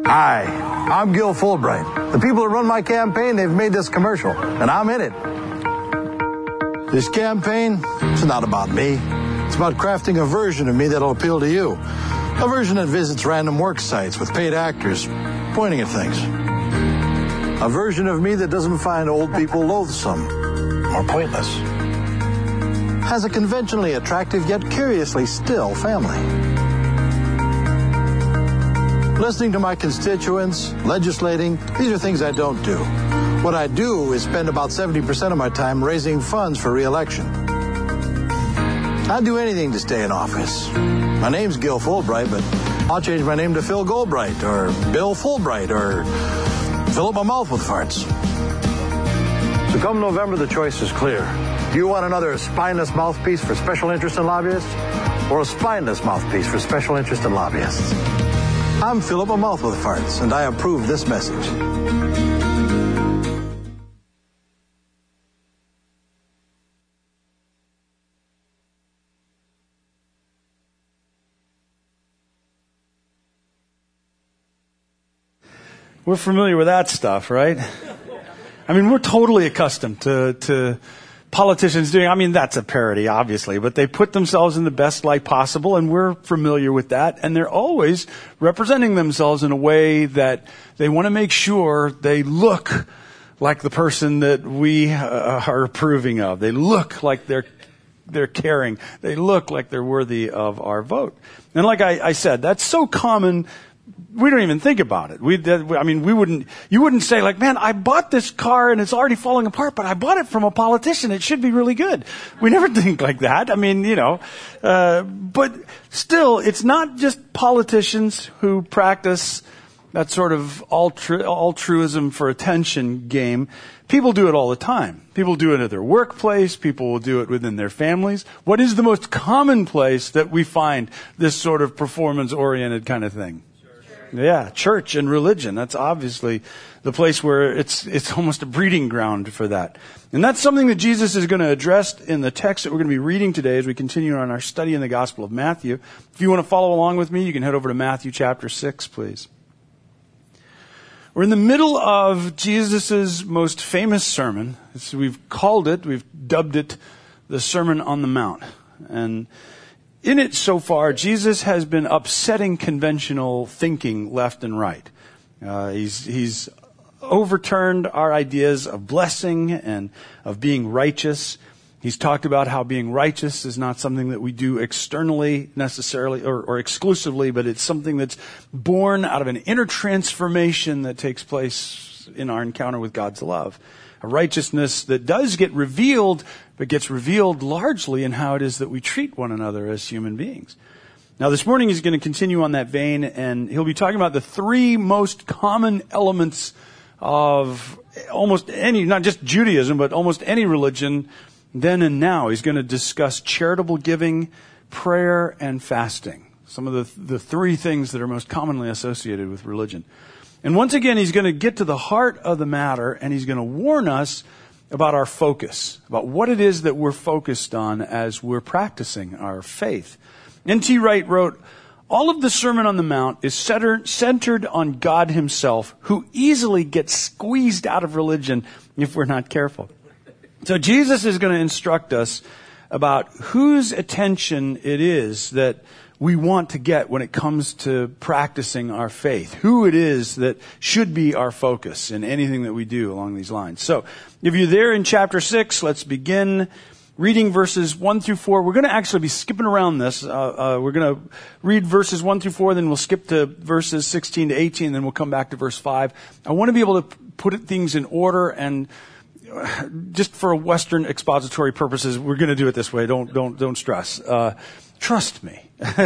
Hi, I'm Gil Fulbright. The people who run my campaign, they've made this commercial, and I'm in it. This campaign, it's not about me. It's about crafting a version of me that'll appeal to you. A version that visits random work sites with paid actors pointing at things. A version of me that doesn't find old people loathsome or pointless. Has a conventionally attractive yet curiously still family. Listening to my constituents, legislating, these are things I don't do. What I do is spend about 70% of my time raising funds for re-election. I'd do anything to stay in office. My name's Gil Fulbright, but I'll change my name to Phil Goldbright, or Bill Fulbright, or fill up my mouth with farts. So come November, the choice is clear. Do you want another spineless mouthpiece for special interest and lobbyists, or a spineless mouthpiece for special interest and lobbyists? I'm Phil up my mouth with farts, and I approve this message. We're familiar with that stuff, right? I mean, we're totally accustomed to politicians doing, I mean, that's a parody, obviously, but they put themselves in the best light possible, and we're familiar with that, and they're always representing themselves in a way that they want to make sure they look like the person that we are approving of. They look like they're caring. They look like they're worthy of our vote. And like I said, that's so common, we don't even think about it. You wouldn't say like, man, I bought this car and it's already falling apart, but I bought it from a politician. It should be really good. We never think like that. I mean, but still, it's not just politicians who practice that sort of altruism for attention game. People do it all the time. People do it at their workplace. People will do it within their families. What is the most common place that we find this sort of performance-oriented kind of thing? Yeah, church and religion. That's obviously the place where it's almost a breeding ground for that. And that's something that Jesus is going to address in the text that we're going to be reading today as we continue on our study in the Gospel of Matthew. If you want to follow along with me, you can head over to Matthew chapter 6, please. We're in the middle of Jesus' most famous sermon. We've dubbed it the Sermon on the Mount. And in it so far, Jesus has been upsetting conventional thinking left and right. He's overturned our ideas of blessing and of being righteous. He's talked about how being righteous is not something that we do externally necessarily or exclusively, but it's something that's born out of an inner transformation that takes place in our encounter with God's love. A righteousness that does get revealed, but gets revealed largely in how it is that we treat one another as human beings. Now this morning he's going to continue on that vein, and he'll be talking about the three most common elements of almost any, not just Judaism, but almost any religion then and now. He's going to discuss charitable giving, prayer, and fasting. Some of the three things that are most commonly associated with religion. And once again, he's going to get to the heart of the matter, and he's going to warn us about our focus, about what it is that we're focused on as we're practicing our faith. N.T. Wright wrote, all of the Sermon on the Mount is centered on God himself, who easily gets squeezed out of religion if we're not careful. So Jesus is going to instruct us about whose attention it is that we want to get when it comes to practicing our faith. Who it is that should be our focus in anything that we do along these lines. So, if you're there in chapter 6, let's begin reading verses 1 through 4. We're going to actually be skipping around this. We're going to read verses 1 through 4, then we'll skip to verses 16 to 18, then we'll come back to verse 5. I want to be able to put things in order, and just for Western expository purposes, we're going to do it this way. Don't stress. Trust me.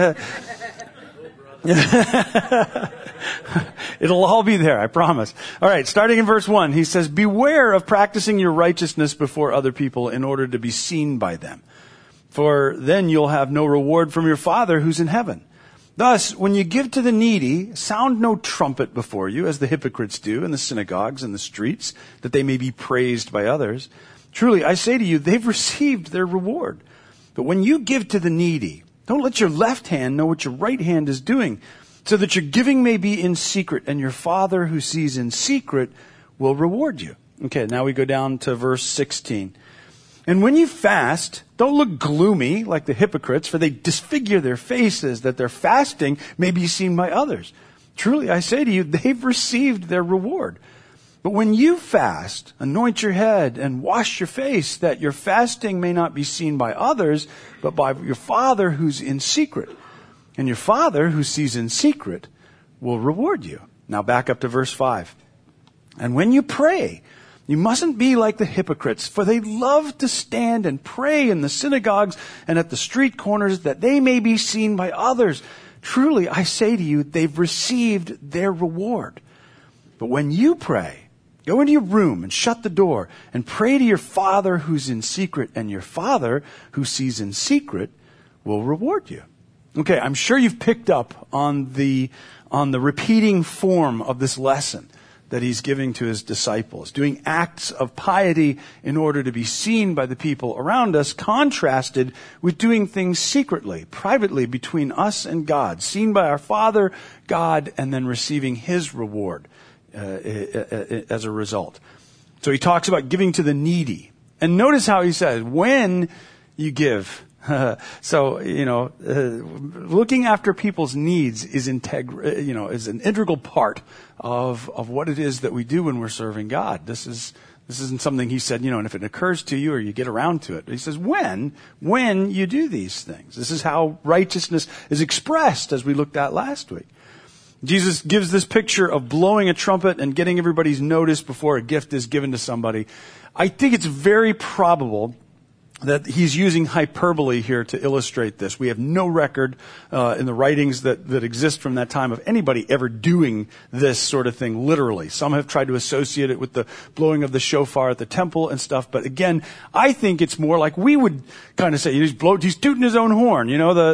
It'll all be there, I promise. All right, starting in verse 1, he says, beware of practicing your righteousness before other people in order to be seen by them. For then you'll have no reward from your Father who's in heaven. Thus, when you give to the needy, sound no trumpet before you, as the hypocrites do in the synagogues and the streets, that they may be praised by others. Truly, I say to you, they've received their reward. But when you give to the needy, don't let your left hand know what your right hand is doing, so that your giving may be in secret, and your Father who sees in secret will reward you. Okay, now we go down to verse 16. And when you fast, don't look gloomy like the hypocrites, for they disfigure their faces, that their fasting may be seen by others. Truly, I say to you, they've received their reward. But when you fast, anoint your head and wash your face, that your fasting may not be seen by others, but by your Father who's in secret. And your Father who sees in secret will reward you. Now back up to verse 5. And when you pray, you mustn't be like the hypocrites, for they love to stand and pray in the synagogues and at the street corners, that they may be seen by others. Truly, I say to you, they've received their reward. But when you pray, go into your room and shut the door and pray to your Father who's in secret, and your Father who sees in secret will reward you. Okay, I'm sure you've picked up on the repeating form of this lesson that he's giving to his disciples, doing acts of piety in order to be seen by the people around us, contrasted with doing things secretly, privately between us and God, seen by our Father, God, and then receiving his reward as a result. So he talks about giving to the needy. And notice how he says, when you give. So, looking after people's needs is an integral part of what it is that we do when we're serving God. This isn't something he said, and if it occurs to you or you get around to it. He says, when you do these things. This is how righteousness is expressed, as we looked at last week. Jesus gives this picture of blowing a trumpet and getting everybody's notice before a gift is given to somebody. I think it's very probable that he's using hyperbole here to illustrate this. We have no record in the writings that exist from that time of anybody ever doing this sort of thing literally. Some have tried to associate it with the blowing of the shofar at the temple and stuff, but again, I think it's more like we would kind of say he's tooting his own horn,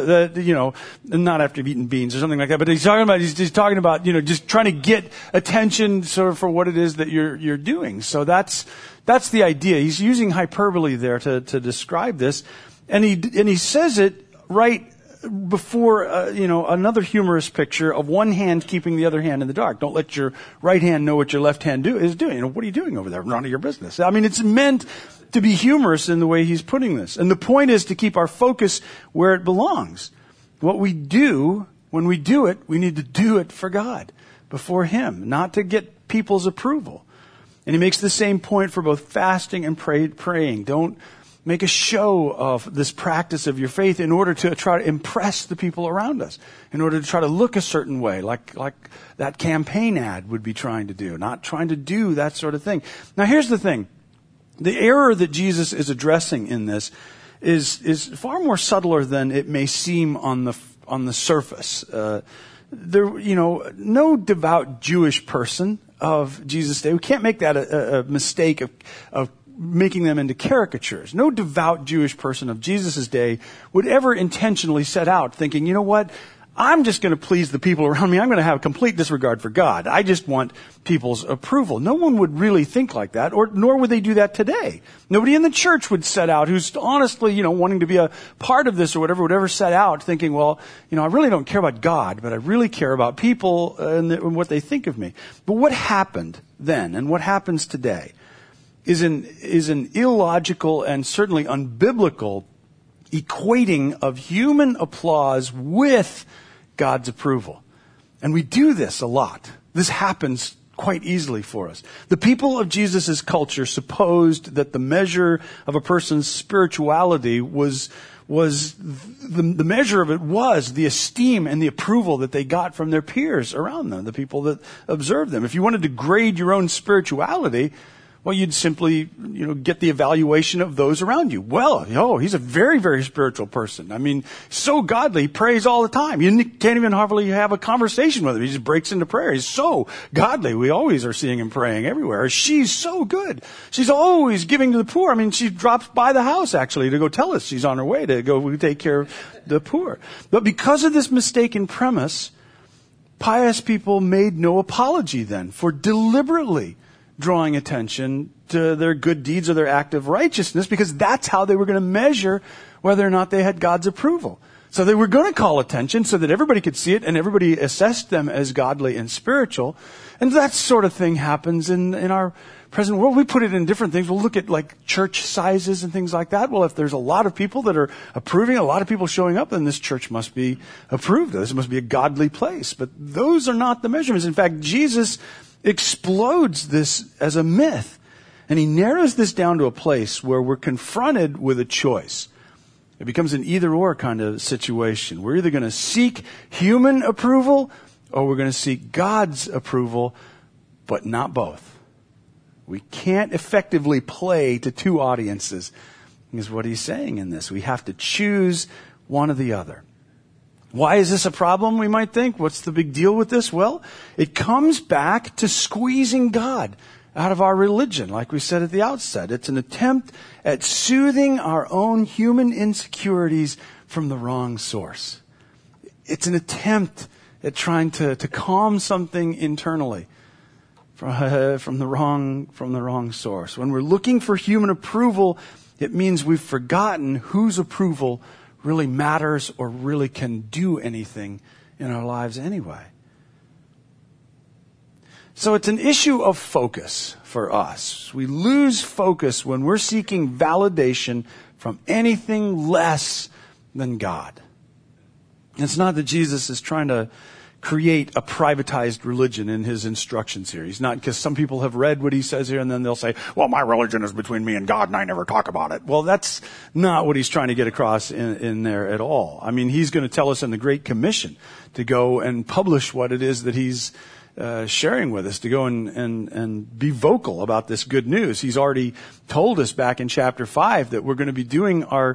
not after you've eaten beans or something like that, but he's talking about just trying to get attention sort of for what it is that you're doing. So that's the idea. He's using hyperbole there to describe this. And he says it right before, another humorous picture of one hand keeping the other hand in the dark. Don't let your right hand know what your left hand is doing. What are you doing over there? None of your business. I mean, it's meant to be humorous in the way he's putting this. And the point is to keep our focus where it belongs. What we do, when we do it, we need to do it for God, before him, not to get people's approval. And he makes the same point for both fasting and praying. Don't make a show of this practice of your faith in order to try to impress the people around us, in order to try to look a certain way, like that campaign ad would be trying to do, not trying to do that sort of thing. Now, here's the thing. The error that Jesus is addressing in this is far more subtler than it may seem on the surface. No devout Jewish person of Jesus' day, we can't make that a mistake of making them into caricatures. No devout Jewish person of Jesus' day would ever intentionally set out thinking, you know what, I'm just going to please the people around me. I'm going to have complete disregard for God. I just want people's approval. No one would really think like that, nor would they do that today. Nobody in the church would set out, who's honestly, wanting to be a part of this or whatever, would ever set out thinking, well, I really don't care about God, but I really care about people and what they think of me. But what happened then and what happens today is an illogical and certainly unbiblical equating of human applause with God's approval. And we do this a lot. This happens quite easily for us. The people of Jesus' culture supposed that the measure of a person's spirituality was the measure of it was the esteem and the approval that they got from their peers around them, the people that observed them. If you wanted to grade your own spirituality, well, you'd simply, get the evaluation of those around you. Well, he's a very, very spiritual person. I mean, so godly, he prays all the time. You can't even hardly have a conversation with him. He just breaks into prayer. He's so godly. We always are seeing him praying everywhere. She's so good. She's always giving to the poor. I mean, she drops by the house, actually, to go tell us she's on her way to go take care of the poor. But because of this mistaken premise, pious people made no apology then for deliberately drawing attention to their good deeds or their act of righteousness, because that's how they were going to measure whether or not they had God's approval. So they were going to call attention so that everybody could see it and everybody assessed them as godly and spiritual. And that sort of thing happens in our present world. We put it in different things. We'll look at like church sizes and things like that. Well, if there's a lot of people that are approving, a lot of people showing up, then this church must be approved. This must be a godly place. But those are not the measurements. In fact, Jesus explodes this as a myth. And he narrows this down to a place where we're confronted with a choice. It becomes an either-or kind of situation. We're either going to seek human approval or we're going to seek God's approval, but not both. We can't effectively play to two audiences, is what he's saying in this. We have to choose one or the other. Why is this a problem, we might think? What's the big deal with this? Well, it comes back to squeezing God out of our religion, like we said at the outset. It's an attempt at soothing our own human insecurities from the wrong source. It's an attempt at trying to calm something internally from the wrong source. When we're looking for human approval, it means we've forgotten whose approval really matters or really can do anything in our lives anyway. So it's an issue of focus for us. We lose focus when we're seeking validation from anything less than God. It's not that Jesus is trying to create a privatized religion in his instructions here. He's not, because some people have read what he says here and then they'll say, well, my religion is between me and God and I never talk about it. Well, that's not what he's trying to get across in there at all. I mean, he's going to tell us in the Great Commission to go and publish what it is that he's sharing with us, to go and be vocal about this good news. He's already told us back in chapter 5 that we're going to be doing our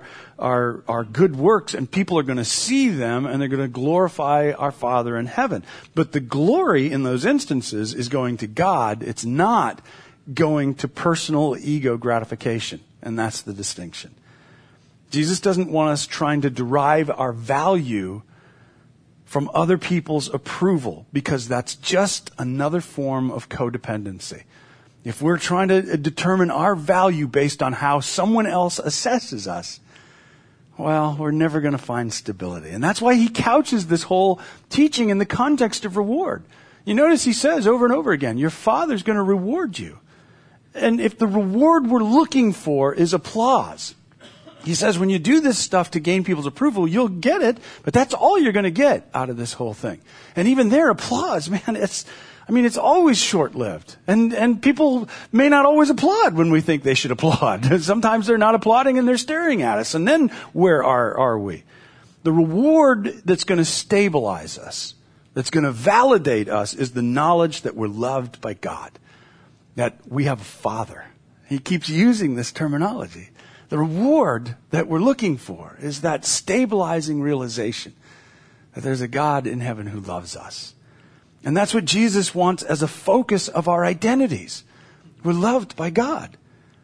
good works and people are going to see them and they're going to glorify our Father in heaven. But the glory in those instances is going to God. It's not going to personal ego gratification. And that's the distinction. Jesus doesn't want us trying to derive our value from other people's approval, because that's just another form of codependency. If we're trying to determine our value based on how someone else assesses us, well, we're never going to find stability. And that's why he couches this whole teaching in the context of reward. You notice he says over and over again, your Father's going to reward you. And if the reward we're looking for is applause, he says when you do this stuff to gain people's approval, you'll get it, but that's all you're going to get out of this whole thing. And even their applause, man, it's always short-lived. And people may not always applaud when we think they should applaud. Sometimes they're not applauding and they're staring at us. And then where are we? The reward that's going to stabilize us, that's going to validate us, is the knowledge that we're loved by God, that we have a Father. He keeps using this terminology. The reward that we're looking for is that stabilizing realization that there's a God in heaven who loves us. And that's what Jesus wants as a focus of our identities. We're loved by God.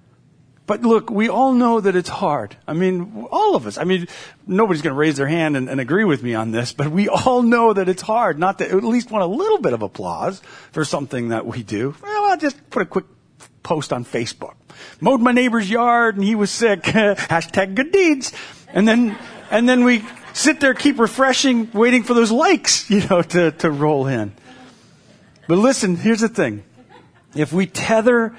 But look, we all know that it's hard. I mean, all of us. I mean, nobody's going to raise their hand and agree with me on this, but we all know that it's hard not to at least want a little bit of applause for something that we do. Well, I'll just put a quick post on Facebook. Mowed my neighbor's yard and he was sick. Hashtag good deeds. And then we sit there, keep refreshing, waiting for those likes, to roll in. But listen, here's the thing. If we tether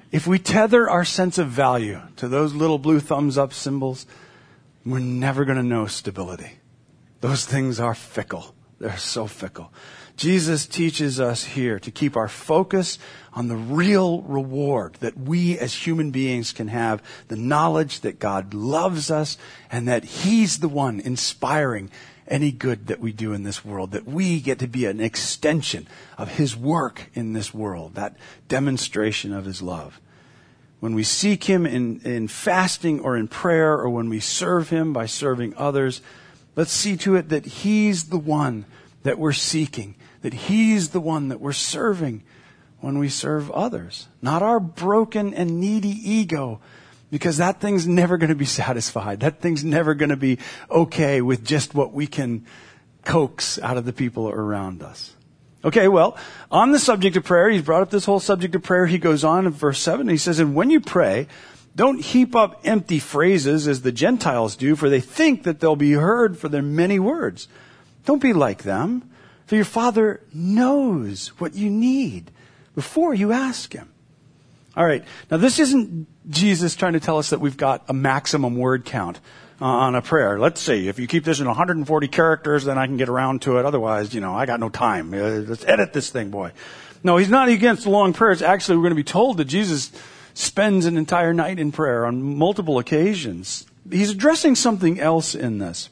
our sense of value to those little blue thumbs up symbols, we're never going to know stability. Those things are fickle. They're so fickle. Jesus teaches us here to keep our focus on the real reward that we as human beings can have, the knowledge that God loves us and that He's the one inspiring any good that we do in this world, that we get to be an extension of His work in this world, that demonstration of His love. When we seek Him in fasting or in prayer, or when we serve Him by serving others, let's see to it that He's the one that we're seeking, that He's the one that we're serving when we serve others. Not our broken and needy ego, because that thing's never going to be satisfied. That thing's never going to be okay with just what we can coax out of the people around us. Okay, well, on the subject of prayer, he's brought up this whole subject of prayer. He goes on in verse 7, and he says, and when you pray, Don't heap up empty phrases as the Gentiles do, for they think that they'll be heard for their many words. Don't be like them, for your Father knows what you need before you ask Him. All right. Now, this isn't Jesus trying to tell us that we've got a maximum word count on a prayer. Let's see, if you keep this in 140 characters, then I can get around to it. Otherwise, I got no time. Let's edit this thing, boy. No, He's not against long prayers. Actually, we're going to be told that Jesus spends an entire night in prayer on multiple occasions. He's addressing something else in this.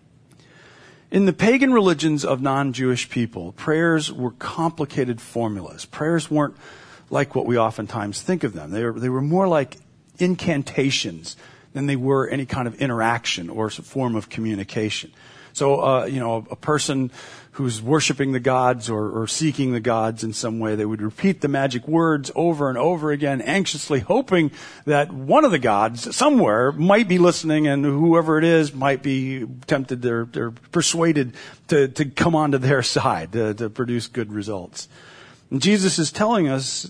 In the pagan religions of non-Jewish people, prayers were complicated formulas. Prayers weren't like what we oftentimes think of them. They were more like incantations than they were any kind of interaction or form of communication. So, a person who's worshiping the gods or seeking the gods in some way, they would repeat the magic words over and over again, anxiously hoping that one of the gods somewhere might be listening, and whoever it is might be tempted, they're persuaded to come onto their side to produce good results. And Jesus is telling us,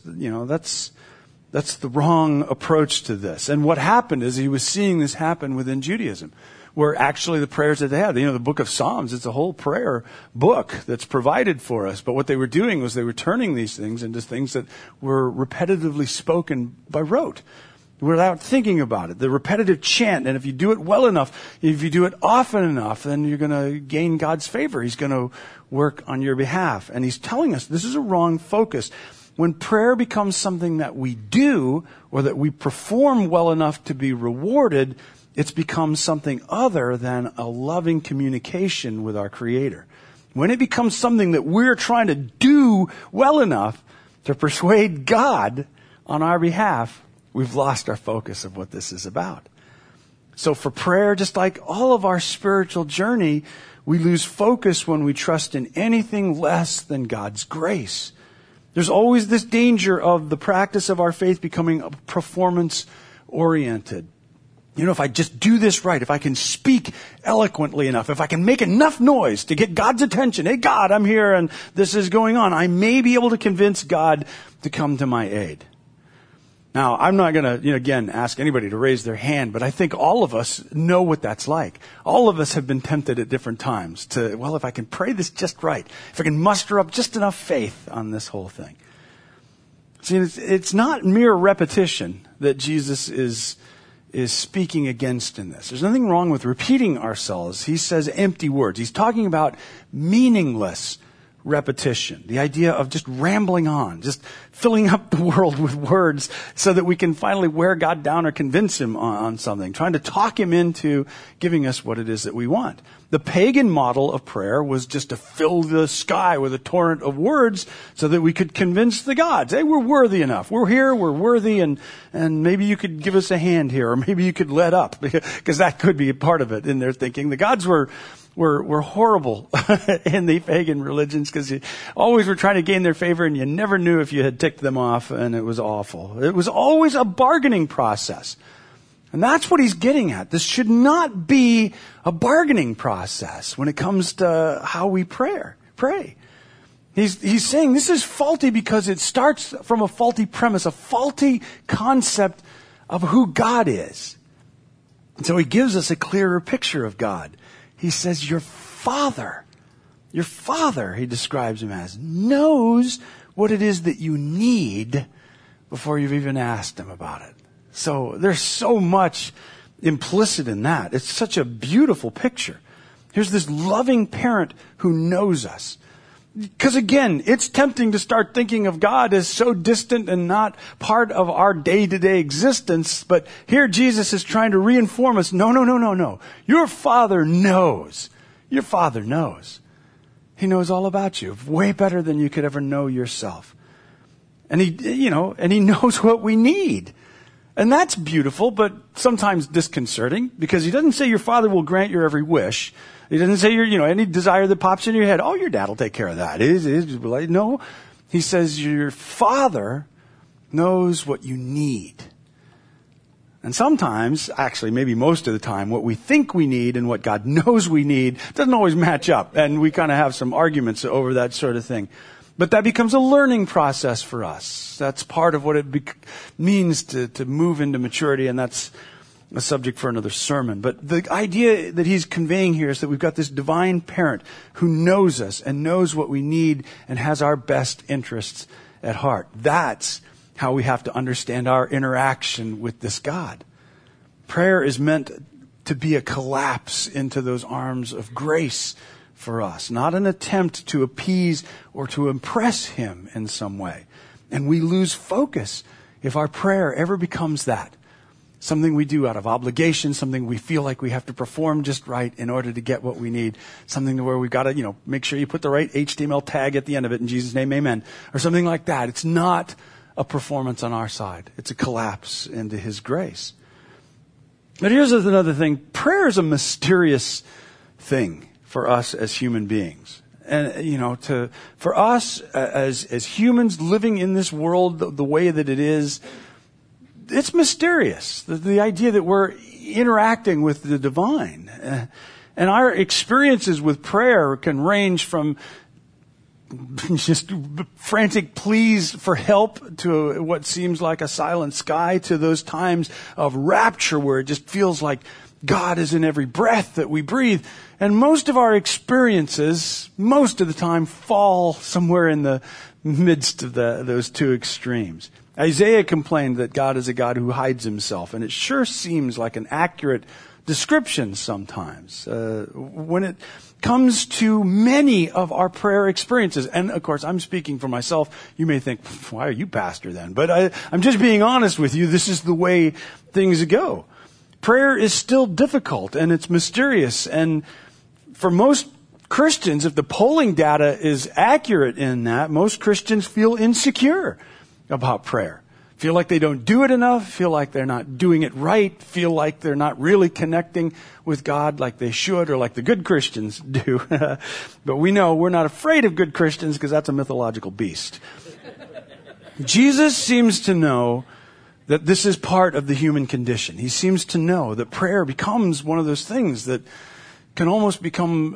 that's the wrong approach to this. And what happened is He was seeing this happen within Judaism, where actually the prayers that they had, the book of Psalms, it's a whole prayer book that's provided for us. But what they were doing was they were turning these things into things that were repetitively spoken by rote, without thinking about it. The repetitive chant, and if you do it well enough, if you do it often enough, then you're going to gain God's favor. He's going to work on your behalf. And He's telling us this is a wrong focus. When prayer becomes something that we do, or that we perform well enough to be rewarded, it's become something other than a loving communication with our Creator. When it becomes something that we're trying to do well enough to persuade God on our behalf, we've lost our focus of what this is about. So for prayer, just like all of our spiritual journey, we lose focus when we trust in anything less than God's grace. There's always this danger of the practice of our faith becoming performance-oriented. If I just do this right, if I can speak eloquently enough, if I can make enough noise to get God's attention, hey God, I'm here and this is going on, I may be able to convince God to come to my aid. Now, I'm not going to, again, ask anybody to raise their hand, but I think all of us know what that's like. All of us have been tempted at different times to, if I can pray this just right, if I can muster up just enough faith on this whole thing. See, it's not mere repetition that Jesus is speaking against in this. There's nothing wrong with repeating ourselves. He says empty words. He's talking about meaningless repetition. The idea of just rambling on, just filling up the world with words so that we can finally wear God down or convince Him on something, trying to talk Him into giving us what it is that we want. The pagan model of prayer was just to fill the sky with a torrent of words so that we could convince the gods, hey, we're worthy enough. We're here, we're worthy, and maybe you could give us a hand here, or maybe you could let up, because that could be a part of it in their thinking. The gods were horrible in the pagan religions, because you always were trying to gain their favor, and you never knew if you had ticked them off, and it was awful. It was always a bargaining process. And that's what He's getting at. This should not be a bargaining process when it comes to how we pray. He's saying this is faulty because it starts from a faulty premise, a faulty concept of who God is. And so He gives us a clearer picture of God. He says, your Father, He describes Him as, knows what it is that you need before you've even asked Him about it. So there's so much implicit in that. It's such a beautiful picture. Here's this loving parent who knows us. Because again, it's tempting to start thinking of God as so distant and not part of our day-to-day existence. But here Jesus is trying to reinform us, no. Your Father knows. Your Father knows. He knows all about you, way better than you could ever know yourself. And He knows what we need. And that's beautiful, but sometimes disconcerting, because He doesn't say your Father will grant your every wish. He doesn't say any desire that pops in your head, your dad will take care of that. No. He says your Father knows what you need. And sometimes, actually maybe most of the time, what we think we need and what God knows we need doesn't always match up. And we kind of have some arguments over that sort of thing. But that becomes a learning process for us. That's part of what it means to move into maturity, and that's a subject for another sermon. But the idea that he's conveying here is that we've got this divine parent who knows us and knows what we need and has our best interests at heart. That's how we have to understand our interaction with this God. Prayer is meant to be a collapse into those arms of grace for us, not an attempt to appease or to impress him in some way. And we lose focus if our prayer ever becomes that. Something we do out of obligation, something we feel like we have to perform just right in order to get what we need. Something where we've got to, make sure you put the right HTML tag at the end of it in Jesus' name, amen. Or something like that. It's not a performance on our side. It's a collapse into his grace. But here's another thing. Prayer is a mysterious thing for us as human beings. And, for us as humans living in this world the way that it is, it's mysterious. The idea that we're interacting with the divine. And our experiences with prayer can range from just frantic pleas for help to what seems like a silent sky, to those times of rapture where it just feels like God is in every breath that we breathe. And most of our experiences, most of the time, fall somewhere in the midst of those two extremes. Isaiah complained that God is a God who hides himself, and it sure seems like an accurate description sometimes. When it comes to many of our prayer experiences, and of course I'm speaking for myself, you may think, why are you pastor then? But I'm just being honest with you, this is the way things go. Prayer is still difficult, and it's mysterious, and for most Christians, if the polling data is accurate in that, most Christians feel insecure about prayer. Feel like they don't do it enough, feel like they're not doing it right, feel like they're not really connecting with God like they should, or like the good Christians do. But we know we're not afraid of good Christians because that's a mythological beast. Jesus seems to know that this is part of the human condition. He seems to know that prayer becomes one of those things that can almost become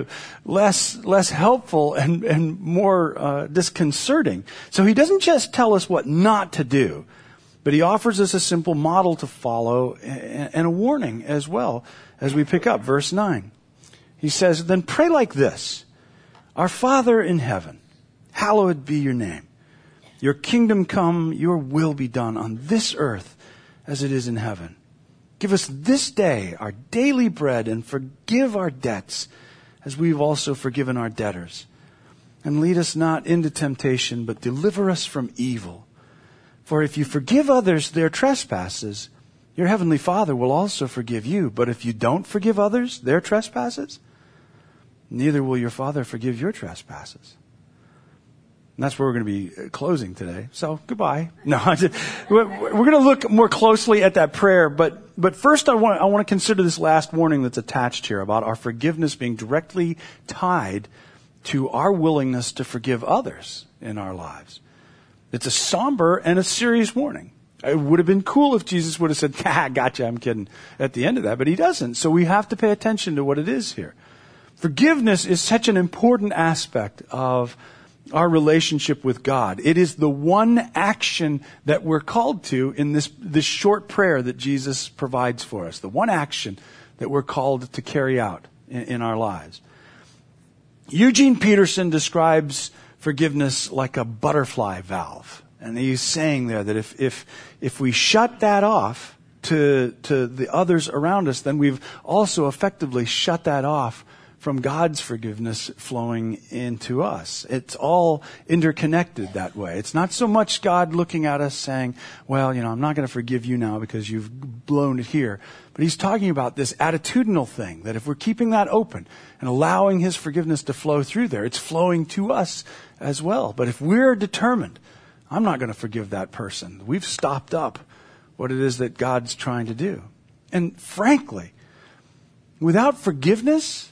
less helpful and more disconcerting. So he doesn't just tell us what not to do, but he offers us a simple model to follow and a warning as well as we pick up verse 9. He says, "Then pray like this, Our Father in heaven, hallowed be your name. Your kingdom come, your will be done on this earth as it is in heaven. Give us this day our daily bread, and forgive our debts as we've also forgiven our debtors. And lead us not into temptation, but deliver us from evil. For if you forgive others their trespasses, your heavenly Father will also forgive you. But if you don't forgive others their trespasses, neither will your Father forgive your trespasses." And that's where we're going to be closing today. So, goodbye. No, we're going to look more closely at that prayer. But first I want to consider this last warning that's attached here about our forgiveness being directly tied to our willingness to forgive others in our lives. It's a somber and a serious warning. It would have been cool if Jesus would have said, gotcha, I'm kidding, at the end of that. But he doesn't. So we have to pay attention to what it is here. Forgiveness is such an important aspect of our relationship with God. It is the one action that we're called to in this short prayer that Jesus provides for us. The one action that we're called to carry out in our lives. Eugene Peterson describes forgiveness like a butterfly valve. And he's saying there that if we shut that off to the others around us, then we've also effectively shut that off from God's forgiveness flowing into us. It's all interconnected that way. It's not so much God looking at us saying, well, I'm not going to forgive you now because you've blown it here. But he's talking about this attitudinal thing, that if we're keeping that open and allowing his forgiveness to flow through there, it's flowing to us as well. But if we're determined, I'm not going to forgive that person, we've stopped up what it is that God's trying to do. And frankly, without forgiveness,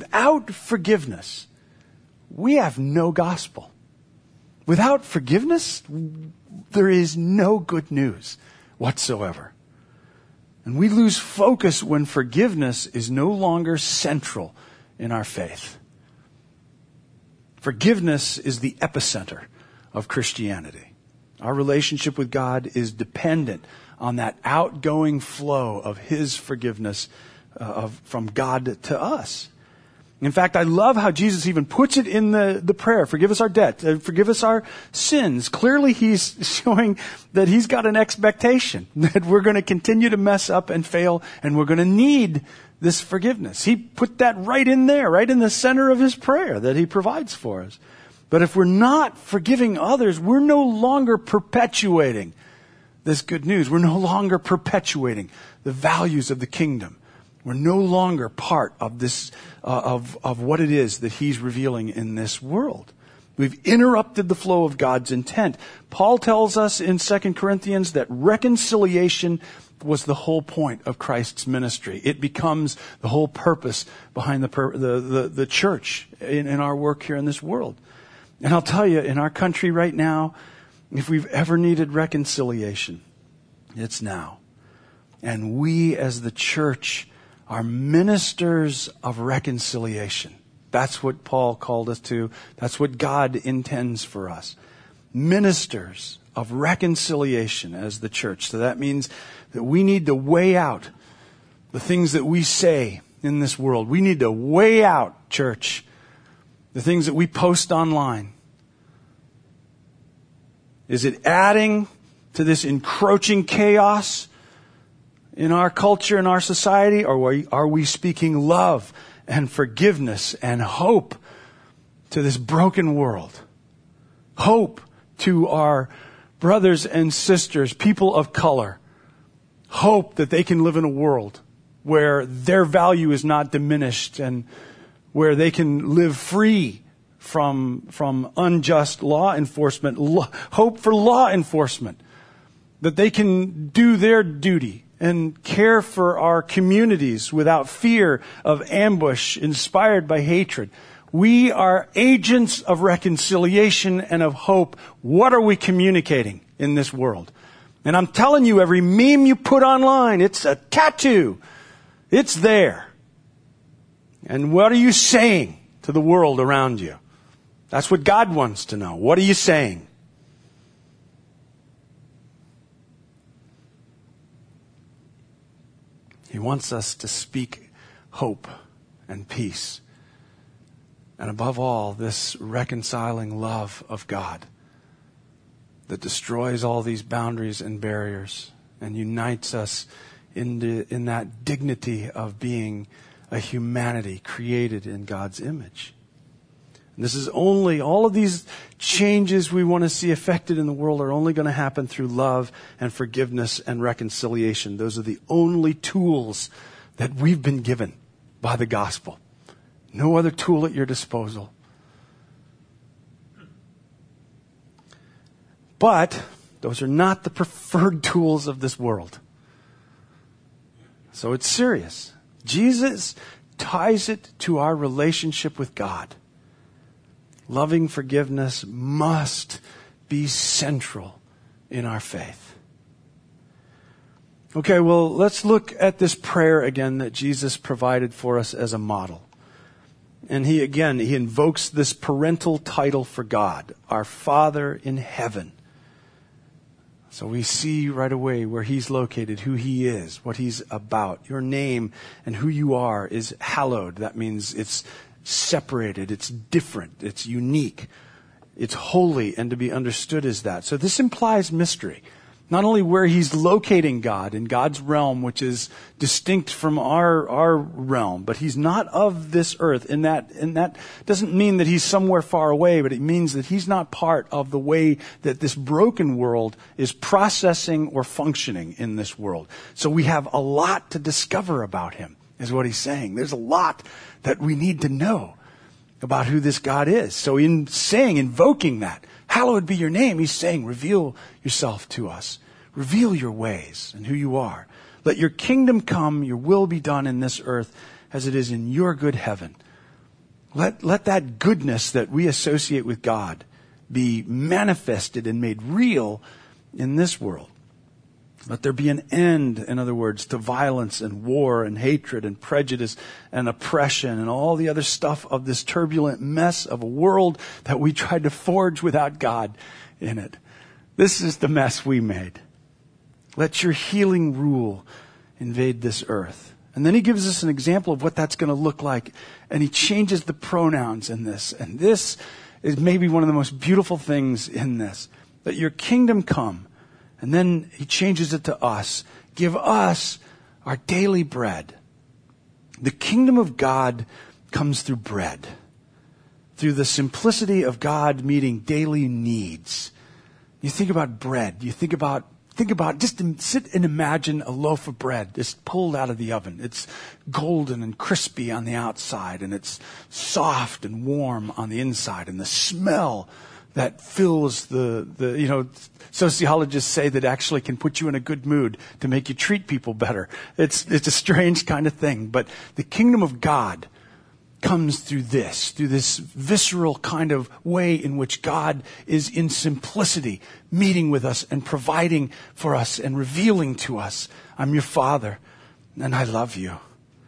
we have no gospel. Without forgiveness, there is no good news whatsoever. And we lose focus when forgiveness is no longer central in our faith. Forgiveness is the epicenter of Christianity. Our relationship with God is dependent on that outgoing flow of His forgiveness from God to us. In fact, I love how Jesus even puts it in the prayer. Forgive us our debt. Forgive us our sins. Clearly, He's showing that He's got an expectation that we're going to continue to mess up and fail, and we're going to need this forgiveness. He put that right in there, right in the center of His prayer that He provides for us. But if we're not forgiving others, we're no longer perpetuating this good news. We're no longer perpetuating the values of the kingdom. We're no longer part of this, of what it is that He's revealing in this world. We've interrupted the flow of God's intent. Paul tells us in 2 Corinthians that reconciliation was the whole point of Christ's ministry. It becomes the whole purpose behind the church in our work here in this world. And I'll tell you, in our country right now, if we've ever needed reconciliation, it's now. And we as the church are ministers of reconciliation. That's what Paul called us to. That's what God intends for us. Ministers of reconciliation as the church. So that means that we need to weigh out the things that we say in this world. We need to weigh out, church, the things that we post online. Is it adding to this encroaching chaos in our culture, in our society? Or are we speaking love and forgiveness and hope to this broken world? Hope to our brothers and sisters, people of color. Hope that they can live in a world where their value is not diminished and where they can live free from unjust law enforcement. Hope for law enforcement. That they can do their duty and care for our communities without fear of ambush inspired by hatred. We are agents of reconciliation and of hope. What are we communicating in this world? And I'm telling you, every meme you put online, it's a tattoo. It's there. And what are you saying to the world around you? That's what God wants to know. What are you saying? He wants us to speak hope and peace. And above all, this reconciling love of God that destroys all these boundaries and barriers and unites us in that dignity of being a humanity created in God's image. And this is only, all of these changes we want to see affected in the world are only going to happen through love and forgiveness and reconciliation. Those are the only tools that we've been given by the gospel. No other tool at your disposal. But those are not the preferred tools of this world. So it's serious. Jesus ties it to our relationship with God. Loving forgiveness must be central in our faith. Okay, well, let's look at this prayer again that Jesus provided for us as a model. And he invokes this parental title for God, our Father in heaven. So we see right away where He's located, who He is, what He's about. Your name and who you are is hallowed. That means it's separated, it's different, it's unique, it's holy, and to be understood as that. So this implies mystery. Not only where He's locating God in God's realm, which is distinct from our realm, but He's not of this earth. And that doesn't mean that He's somewhere far away, but it means that He's not part of the way that this broken world is processing or functioning in this world. So we have a lot to discover about Him, is what He's saying. There's a lot that we need to know about who this God is. So in invoking that, hallowed be your name, He's saying, reveal yourself to us. Reveal your ways and who you are. Let your kingdom come, your will be done in this earth as it is in your good heaven. Let that goodness that we associate with God be manifested and made real in this world. Let there be an end, in other words, to violence and war and hatred and prejudice and oppression and all the other stuff of this turbulent mess of a world that we tried to forge without God in it. This is the mess we made. Let your healing rule invade this earth. And then he gives us an example of what that's going to look like. And he changes the pronouns in this. And this is maybe one of the most beautiful things in this. That your kingdom come. And then he changes it to us. Give us our daily bread. The kingdom of God comes through bread. Through the simplicity of God meeting daily needs. You think about bread. You think about, just sit and imagine a loaf of bread just pulled out of the oven. It's golden and crispy on the outside, and it's soft and warm on the inside. And the smell that fills sociologists say that actually can put you in a good mood to make you treat people better. It's a strange kind of thing, but the kingdom of God comes through this visceral kind of way in which God is in simplicity, meeting with us and providing for us and revealing to us, I'm your Father and I love you.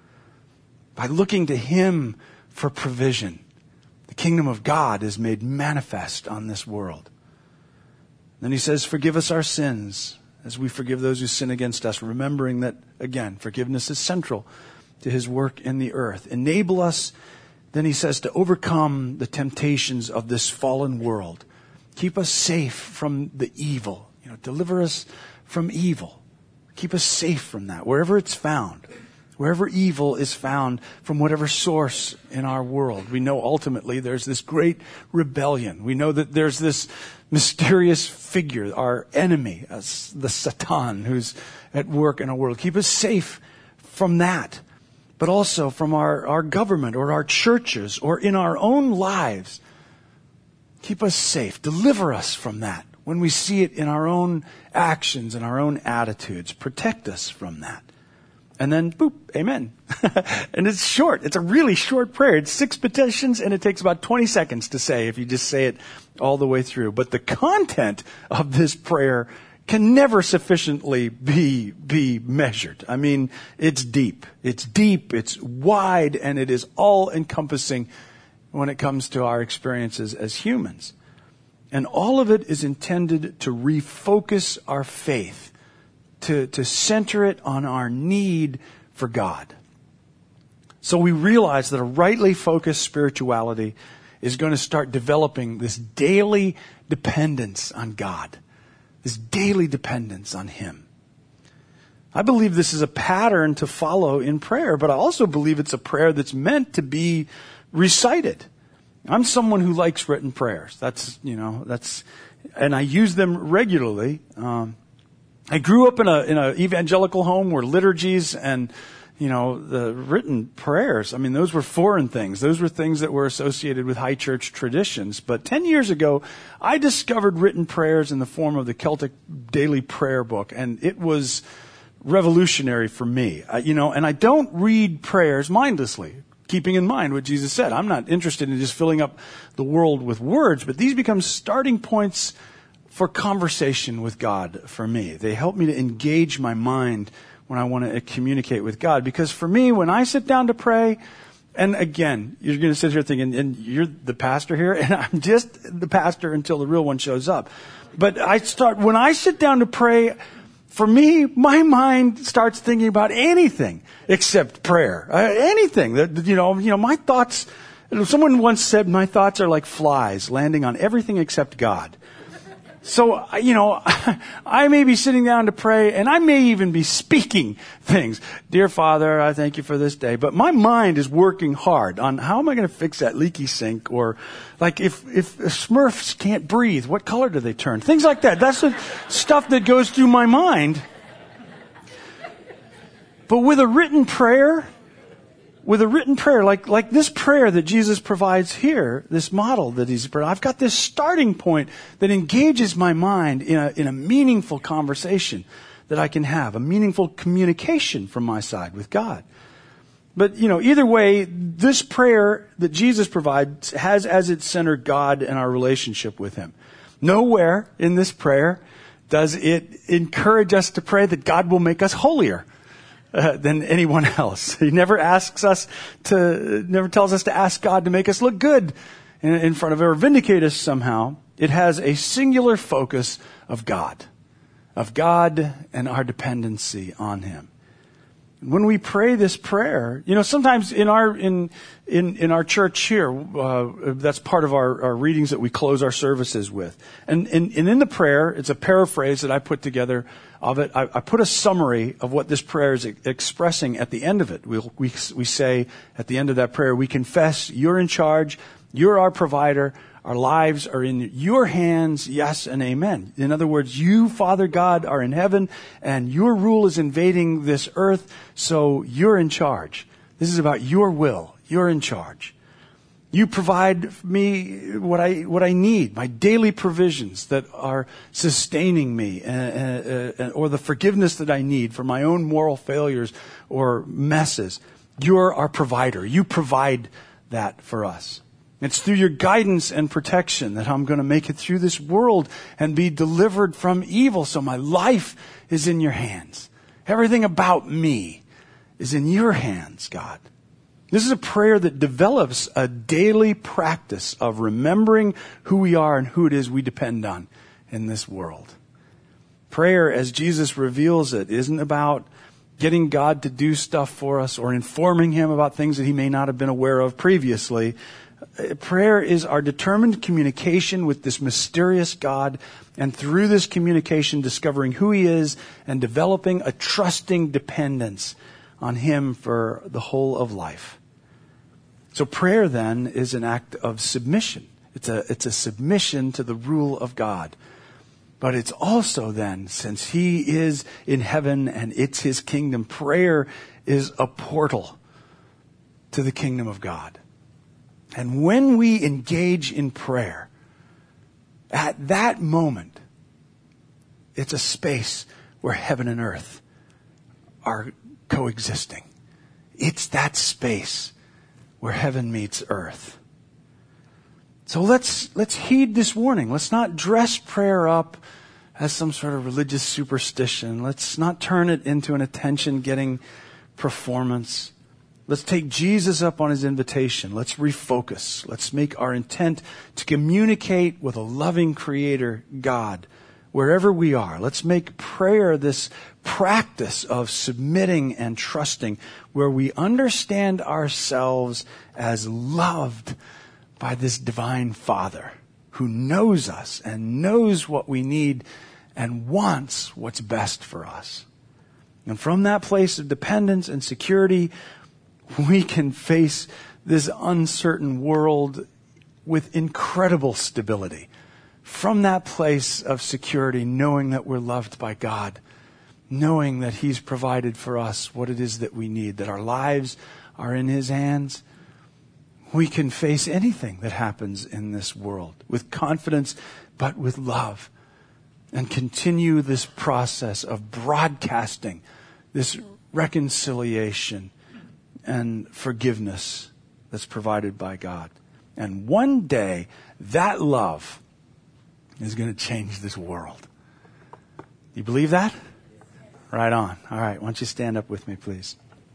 By looking to Him for provision, the kingdom of God is made manifest on this world. Then he says, forgive us our sins as we forgive those who sin against us, remembering that, again, forgiveness is central to His work in the earth. Enable us, then he says, to overcome the temptations of this fallen world. Keep us safe from the evil. Deliver us from evil. Keep us safe from that, wherever it's found. Wherever evil is found from whatever source in our world. We know ultimately there's this great rebellion. We know that there's this mysterious figure, our enemy, the Satan, who's at work in our world. Keep us safe from that. But also from our government or our churches or in our own lives. Keep us safe. Deliver us from that. When we see it in our own actions and our own attitudes, protect us from that. And then, boop, amen. And it's short. It's a really short prayer. It's 6 petitions, and it takes about 20 seconds to say if you just say it all the way through. But the content of this prayer can never sufficiently be measured. I mean, it's deep. It's deep, it's wide, and it is all-encompassing when it comes to our experiences as humans. And all of it is intended to refocus our faith. To center it on our need for God. So we realize that a rightly focused spirituality is going to start developing this daily dependence on God. This daily dependence on Him. I believe this is a pattern to follow in prayer, but I also believe it's a prayer that's meant to be recited. I'm someone who likes written prayers. And I use them regularly. I grew up in a evangelical home where liturgies and, the written prayers, those were foreign things. Those were things that were associated with high church traditions. But 10 years ago, I discovered written prayers in the form of the Celtic Daily Prayer Book, and it was revolutionary for me. And I don't read prayers mindlessly, keeping in mind what Jesus said. I'm not interested in just filling up the world with words, but these become starting points for conversation with God for me. They help me to engage my mind when I want to communicate with God. Because for me, when I sit down to pray, and again, you're going to sit here thinking, and you're the pastor here, and I'm just the pastor until the real one shows up. But when I sit down to pray, for me, my mind starts thinking about anything except prayer. Anything. My thoughts, someone once said, my thoughts are like flies landing on everything except God. So, I may be sitting down to pray, and I may even be speaking things. Dear Father, I thank you for this day. But my mind is working hard on how am I going to fix that leaky sink? Or, like, if Smurfs can't breathe, what color do they turn? Things like that. That's the stuff that goes through my mind. But with a written prayer, like this prayer that Jesus provides here, this model that He's provided, I've got this starting point that engages my mind in a meaningful conversation that I can have, a meaningful communication from my side with God. But, either way, this prayer that Jesus provides has as its center God and our relationship with Him. Nowhere in this prayer Does it encourage us to pray that God will make us holier than anyone else? He never tells us to ask God to make us look good in front of him or vindicate us somehow. It has a singular focus of God and our dependency on him. When we pray this prayer, sometimes in our church here, that's part of our readings that we close our services with. And in the prayer, it's a paraphrase that I put together of it. I put a summary of what this prayer is expressing at the end of it. We say at the end of that prayer, we confess you're in charge, you're our provider, our lives are in your hands, yes and amen. In other words, you, Father God, are in heaven, and your rule is invading this earth, so you're in charge. This is about your will. You're in charge. You provide me what I need, my daily provisions that are sustaining me, or the forgiveness that I need for my own moral failures or messes. You're our provider. You provide that for us. It's through your guidance and protection that I'm going to make it through this world and be delivered from evil. So my life is in your hands. Everything about me is in your hands, God. This is a prayer that develops a daily practice of remembering who we are and who it is we depend on in this world. Prayer, as Jesus reveals it, isn't about getting God to do stuff for us or informing him about things that he may not have been aware of previously. Prayer is our determined communication with this mysterious God, and through this communication discovering who he is and developing a trusting dependence on him for the whole of life. So prayer then is an act of submission. It's a submission to the rule of God. But it's also then, since he is in heaven and it's his kingdom, prayer is a portal to the kingdom of God. And when we engage in prayer, at that moment, it's a space where heaven and earth are coexisting. It's that space where heaven meets earth. So let's heed this warning. Let's not dress prayer up as some sort of religious superstition. Let's not turn it into an attention-getting performance. Let's take Jesus up on his invitation. Let's refocus. Let's make our intent to communicate with a loving Creator, God, wherever we are. Let's make prayer this practice of submitting and trusting, where we understand ourselves as loved by this divine Father who knows us and knows what we need and wants what's best for us. And from that place of dependence and security, we can face this uncertain world with incredible stability. From that place of security, knowing that we're loved by God, knowing that he's provided for us what it is that we need, that our lives are in his hands, we can face anything that happens in this world with confidence, but with love, and continue this process of broadcasting this reconciliation and forgiveness that's provided by God. And one day, that love is going to change this world. You believe that? Right on. All right, why don't you stand up with me, please?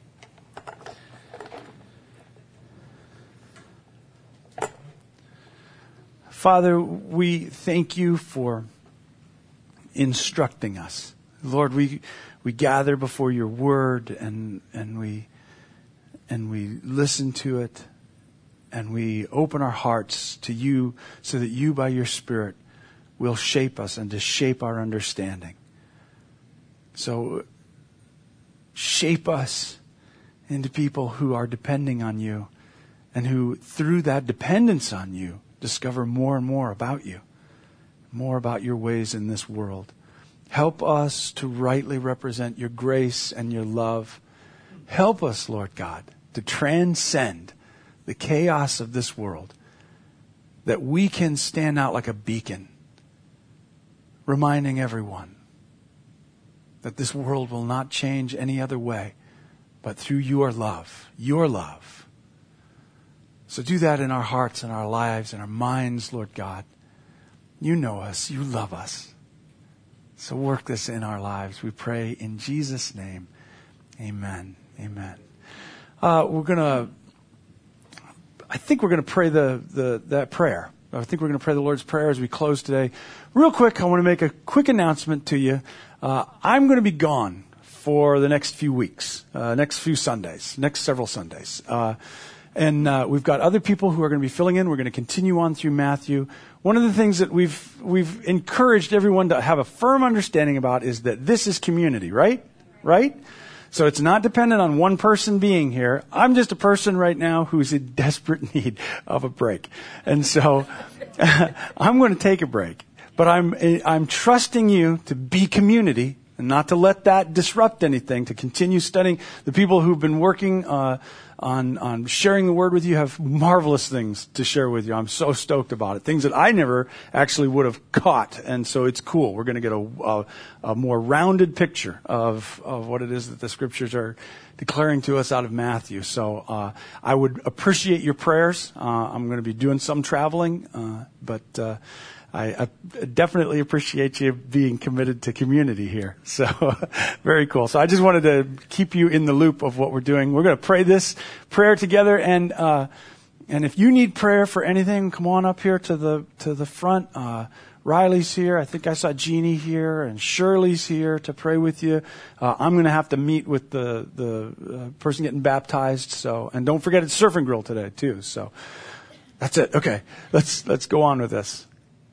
Father, we thank you for instructing us. Lord, we gather before your word and we listen to it, and we open our hearts to you so that you, by your Spirit, will shape us and to shape our understanding. So shape us into people who are depending on you, and who, through that dependence on you, discover more and more about you, more about your ways in this world. Help us to rightly represent your grace and your love. Help us, Lord God, to transcend the chaos of this world, that we can stand out like a beacon, reminding everyone that this world will not change any other way but through your love, your love. So do that in our hearts and our lives and our minds, Lord God. You know us. You love us. So work this in our lives. We pray in Jesus' name. Amen. Amen. I think we're going to pray that prayer. I think we're going to pray the Lord's Prayer as we close today. Real quick, I want to make a quick announcement to you. I'm going to be gone for the next few weeks, next few Sundays, next several Sundays. And we've got other people who are going to be filling in. We're going to continue on through Matthew. One of the things that we've encouraged everyone to have a firm understanding about is that this is community, right? Right? So it's not dependent on one person being here. I'm just a person right now who's in desperate need of a break. And so I'm going to take a break. But I'm trusting you to be community and not to let that disrupt anything, to continue studying. The people who've been working on sharing the word with you have marvelous things to share with you. I'm so stoked about it. Things that I never actually would have caught. And so it's cool. We're going to get a more rounded picture of what it is that the scriptures are declaring to us out of Matthew. So I would appreciate your prayers. I'm going to be doing some traveling, but I definitely appreciate you being committed to community here. So very cool. So I just wanted to keep you in the loop of what we're doing. We're going to pray this prayer together, and if you need prayer for anything, come on up here to the front. Riley's here. I think I saw Jeannie here, and Shirley's here to pray with you. I'm going to have to meet with the person getting baptized. So, and don't forget it's Surf and Grill today too. So that's it. Okay, let's go on with this.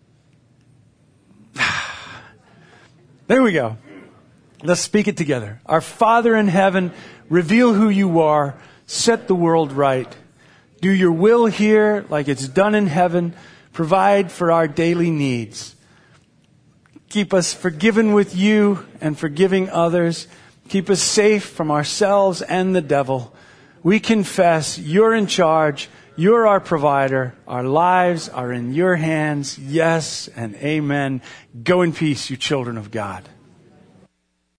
There we go. Let's speak it together. Our Father in heaven, reveal who you are. Set the world right. Do your will here like it's done in heaven. Provide for our daily needs. Keep us forgiven with you and forgiving others. Keep us safe from ourselves and the devil. We confess you're in charge. You're our provider. Our lives are in your hands. Yes and amen. Go in peace, you children of God.